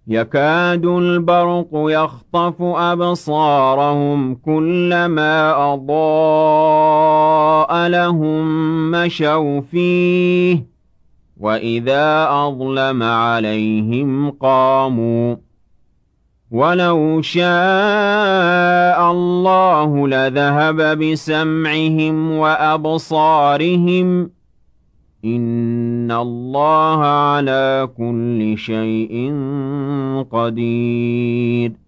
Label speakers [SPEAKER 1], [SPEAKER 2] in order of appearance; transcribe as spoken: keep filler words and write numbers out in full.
[SPEAKER 1] يكاد البرق يخطف أبصارهم كلما أضاء لهم مشوا فيه وإذا أظلم عليهم قاموا ولو شاء الله لذهب بسمعهم وأبصارهم إن الله على كل شيء قدير